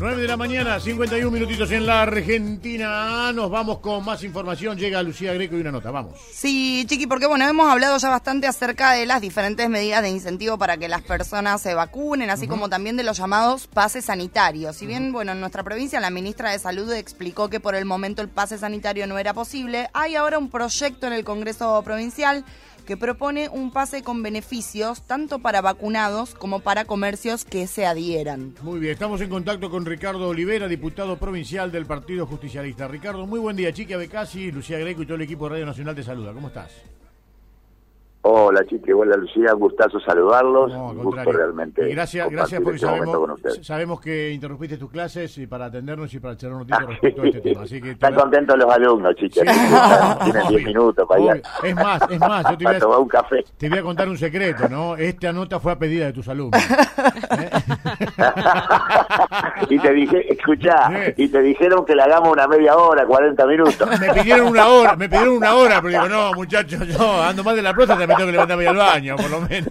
9 de la mañana, 51 minutitos en la Argentina. Nos vamos con más información. Llega Lucía Greco y una nota, vamos. Sí, Chiqui, porque bueno, hemos hablado ya bastante acerca de las diferentes medidas de incentivo para que las personas se vacunen, así como también de los llamados pases sanitarios. Si bien, bueno, en nuestra provincia la ministra de Salud explicó que por el momento el pase sanitario no era posible, hay ahora un proyecto en el Congreso Provincial que propone un pase con beneficios tanto para vacunados como para comercios que se adhieran. Muy bien, estamos en contacto con Ricardo Olivera, diputado provincial del Partido Justicialista. Ricardo, muy buen día. Chiqui Abecasi, Lucía Greco y todo el equipo de Radio Nacional te saluda. ¿Cómo estás? Hola, Chiqui, hola Lucía, gustazo saludarlos. No, al gusto contrario. realmente. Y gracias porque este sabemos que interrumpiste tus clases y para atendernos y para echar un ratito respecto a este tema. Así que están contentos los alumnos, Chiqui. Sí. Tienen 10 minutos para ir. Es más, yo te voy a tomar un café. Te voy a contar un secreto, ¿no? Esta nota fue a pedida de tus alumnos. Y te dije, escuchá, y te dijeron que la hagamos una media hora, 40 minutos. Me pidieron una hora, pero digo, no, muchachos, yo ando mal de la próstata, me tengo que levantarme al baño, por lo menos.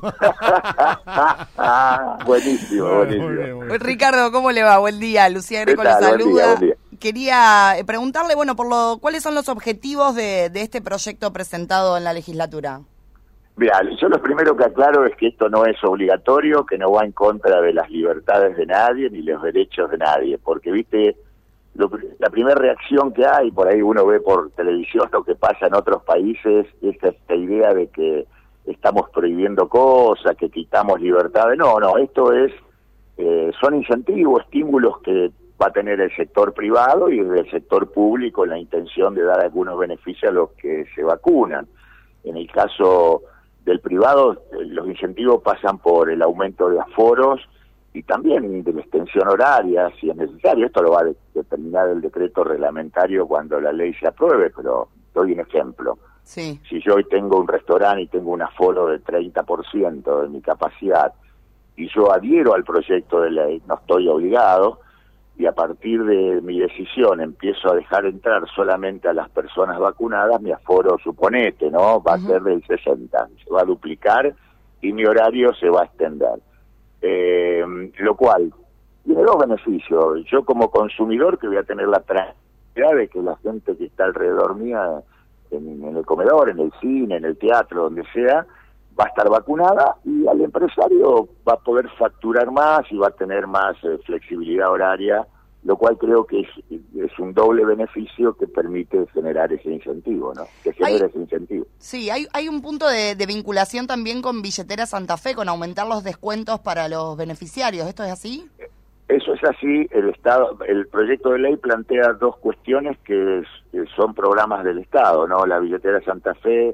Buenísimo. Muy bien. Ricardo, ¿cómo le va? Buen día, Lucía Greco le saluda. Buen día. Quería preguntarle, bueno, cuáles son los objetivos de este proyecto presentado en la legislatura. Mira, yo lo primero que aclaro es que esto no es obligatorio, que no va en contra de las libertades de nadie ni los derechos de nadie, porque, viste, la primera reacción que hay, por ahí uno ve por televisión lo que pasa en otros países, es esta idea de que estamos prohibiendo cosas, que quitamos libertades. No, esto es son incentivos, estímulos que va a tener el sector privado y el sector público en la intención de dar algunos beneficios a los que se vacunan. En el caso del privado, los incentivos pasan por el aumento de aforos y también de la extensión horaria, si es necesario. Esto lo va a determinar el decreto reglamentario cuando la ley se apruebe, pero doy un ejemplo. Sí. Si yo hoy tengo un restaurante y tengo un aforo del 30% de mi capacidad y yo adhiero al proyecto de ley, no estoy obligado, y a partir de mi decisión empiezo a dejar entrar solamente a las personas vacunadas, mi aforo, suponete, ¿no? Va a ser del 60, se va a duplicar y mi horario se va a extender. Lo cual tiene dos beneficios. Yo como consumidor, que voy a tener la tranquilidad de que la gente que está alrededor mía en el comedor, en el cine, en el teatro, donde sea, va a estar vacunada, y al empresario va a poder facturar más y va a tener más flexibilidad horaria, lo cual creo que es un doble beneficio que permite generar ese incentivo, ¿no? Que genera ese incentivo. Sí, hay un punto de vinculación también con Billetera Santa Fe, con aumentar los descuentos para los beneficiarios. ¿Esto es así? Eso es así. El proyecto de ley plantea dos cuestiones que son programas del Estado, ¿no? La Billetera Santa Fe,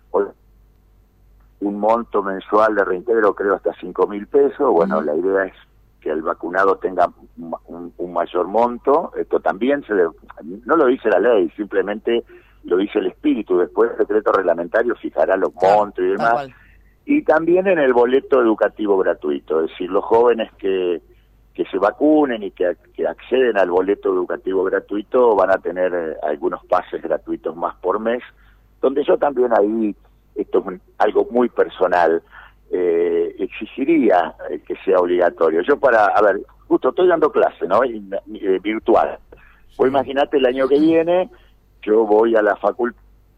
un monto mensual de reintegro, creo hasta 5.000 pesos. Bueno, la idea es que el vacunado tenga un mayor monto. Esto también no lo dice la ley, simplemente lo dice el espíritu. Después el decreto reglamentario fijará los montos y demás. Y también en el boleto educativo gratuito, es decir, los jóvenes que se vacunen y que acceden al boleto educativo gratuito van a tener algunos pases gratuitos más por mes, donde yo también ahí, esto es algo muy personal, exigiría que sea obligatorio. Yo justo estoy dando clase, ¿no? Virtual. Pues imagínate, el año que viene yo voy a la facultad,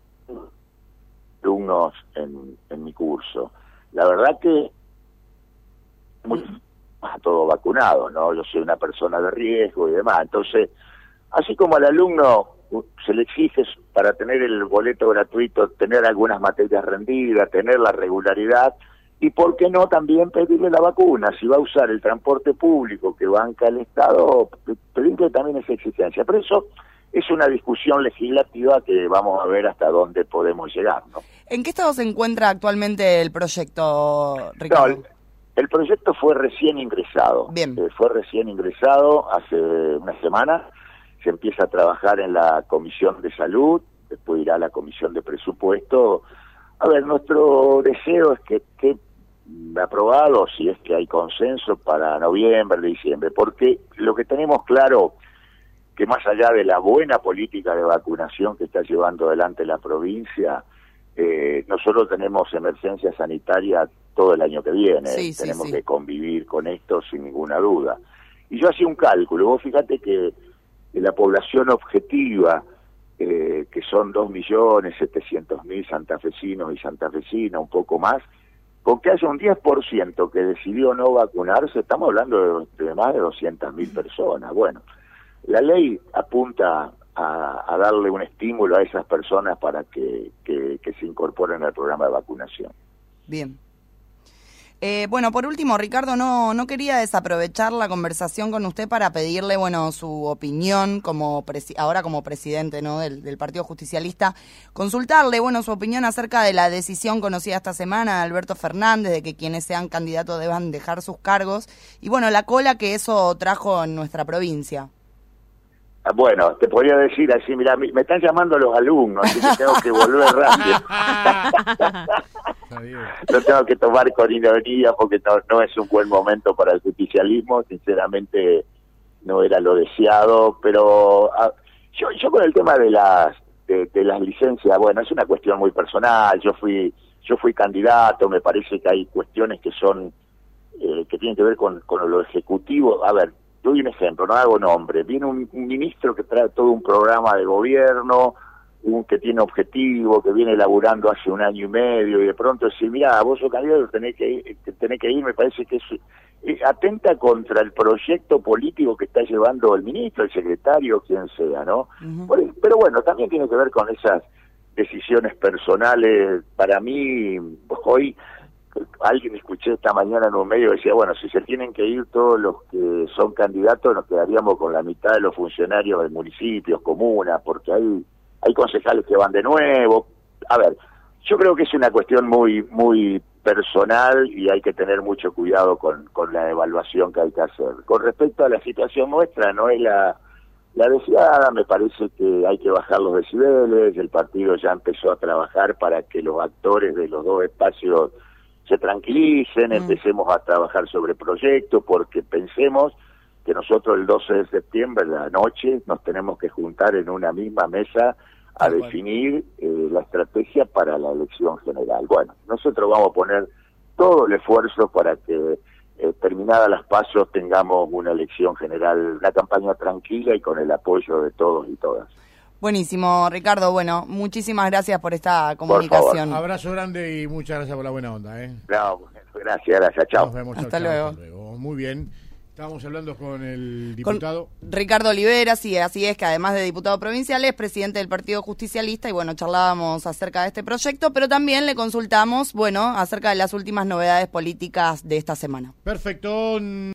alumnos en mi curso. La verdad que a todo vacunado, ¿no? Yo soy una persona de riesgo y demás. Entonces, así como al alumno se le exige para tener el boleto gratuito, tener algunas materias rendidas, tener la regularidad, y por qué no también pedirle la vacuna. Si va a usar el transporte público que banca el Estado, pedirle también esa exigencia. Pero eso es una discusión legislativa que vamos a ver hasta dónde podemos llegar, ¿no? ¿En qué estado se encuentra actualmente el proyecto, Ricardo? No, el proyecto fue recién ingresado. Bien. Fue recién ingresado hace una semana. Se empieza a trabajar en la Comisión de Salud, después irá a la Comisión de Presupuesto. A ver, nuestro deseo es que esté aprobado, si es que hay consenso, para noviembre, diciembre, porque lo que tenemos claro, que más allá de la buena política de vacunación que está llevando adelante la provincia, nosotros tenemos emergencia sanitaria todo el año que viene. Tenemos que convivir con esto sin ninguna duda. Y yo hacía un cálculo, vos fíjate que la población objetiva, que son 2.700.000 santafesinos y santafesinas, un poco más, con que haya un 10% que decidió no vacunarse, estamos hablando de más de 200.000 personas. Bueno, la ley apunta a darle un estímulo a esas personas para que se incorporen al programa de vacunación. Bien. Bueno, por último, Ricardo, no quería desaprovechar la conversación con usted para pedirle, bueno, su opinión ahora como presidente, ¿no?, del Partido Justicialista, consultarle, bueno, su opinión acerca de la decisión conocida esta semana de Alberto Fernández de que quienes sean candidatos deban dejar sus cargos y, bueno, la cola que eso trajo en nuestra provincia. Bueno, te podría decir así, mira, me están llamando los alumnos, así que tengo que volver rápido. Lo tengo que tomar con ironía porque no es un buen momento para el justicialismo, sinceramente no era lo deseado, pero yo con el tema de las licencias, bueno, es una cuestión muy personal, yo fui candidato, me parece que hay cuestiones que son que tienen que ver con lo ejecutivo. A ver, doy un ejemplo, no hago nombre. Viene un ministro que trae todo un programa de gobierno, que tiene objetivo, que viene elaborando hace 1 año y medio, y de pronto decir, mira, vos sos candidato, tenés que ir, me parece que atenta contra el proyecto político que está llevando el ministro, el secretario, quien sea, ¿no? Uh-huh. Pero bueno, también tiene que ver con esas decisiones personales. Para mí, hoy, alguien escuché esta mañana en un medio que decía, bueno, si se tienen que ir todos los que son candidatos, nos quedaríamos con la mitad de los funcionarios de municipios, comunas, porque hay concejales que van de nuevo. A ver, yo creo que es una cuestión muy personal y hay que tener mucho cuidado con la evaluación que hay que hacer. Con respecto a la situación nuestra, no es la deseada, me parece que hay que bajar los decibeles, el partido ya empezó a trabajar para que los actores de los dos espacios se tranquilicen, empecemos a trabajar sobre proyectos, porque pensemos que nosotros el 12 de septiembre, la noche, nos tenemos que juntar en una misma mesa a definir la estrategia para la elección general. Bueno, nosotros vamos a poner todo el esfuerzo para que terminadas las PASO tengamos una elección general, una campaña tranquila y con el apoyo de todos y todas. Buenísimo, Ricardo. Bueno, muchísimas gracias por esta comunicación. Por abrazo grande y muchas gracias por la buena onda. No, gracias, chao. Nos vemos, hasta luego. Muy bien. Estábamos hablando con el diputado Ricardo Olivera, sí, así es, que además de diputado provincial es presidente del Partido Justicialista y bueno, charlábamos acerca de este proyecto, pero también le consultamos, bueno, acerca de las últimas novedades políticas de esta semana. Perfecto.